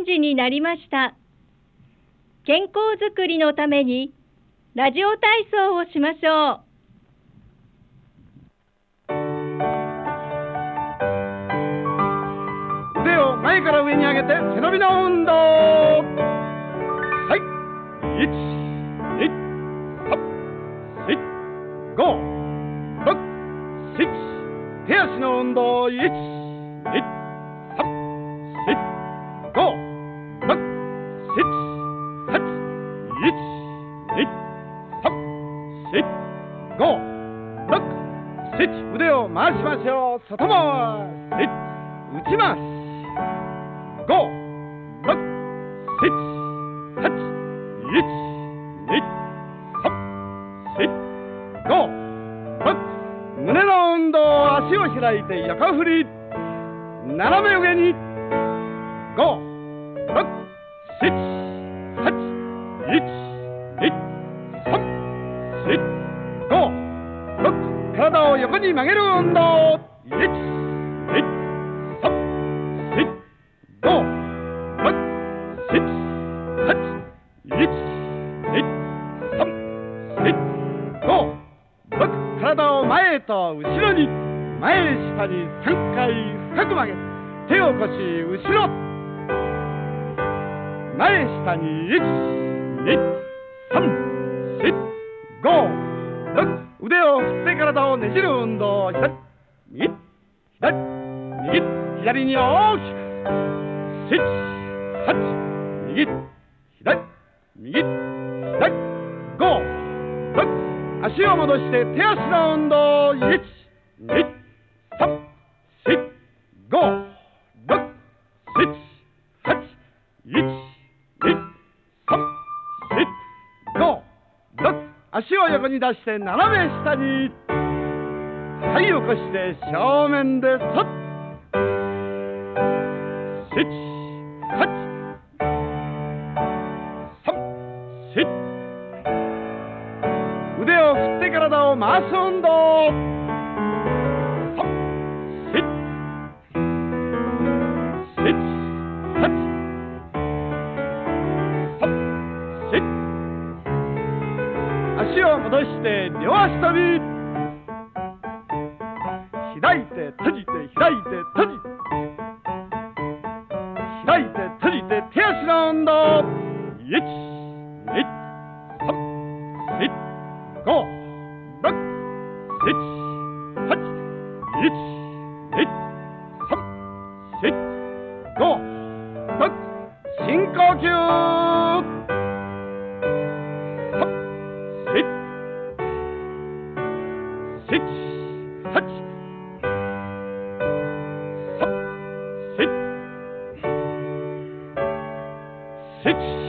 時になりました。健康づくりのためにラジオ体操をしましょう。 腕を前から上に上げて背伸びの運動。はい、1、2、3、4、5、6、7。手足の運動。1、2、3、4、5、6、7、8。1、2、3、4、5、6、7。腕を回しましょう。外回し、内回し。5、6、7、8。1、2、3、4、5、6。胸の運動。足を開いて横振り。斜め上に。5、6、7、8。1、2、3、4、5、6。体を横に曲げる運動。1、2、3、4、5、6、7、8。1、2、3、4、5、6。体を前へと後ろに。前下に3回深く曲げ、手を腰後ろ。前下に。1、2、3、4、5、6。腕を振って体をねじる運動。左、右、左、右、左に大きく。7、8、右、左、右、左、5、6。足を戻して手足の運動。1、2、3、4、5、6、7、8。1、2、3、4、5、6。足を横に出して斜め下に。はい、起こして正面でそっ。7、8、3、4。腕を振って体を回す運動。3、4、7、8、3、4。足を戻して両足跳び。開いて閉じて開いて閉じて開いて閉じて手足の運動。1、2、3、4、5、6、7、8。1、2、3、4、5、6。深呼吸。3、4、7、8。3、4、7。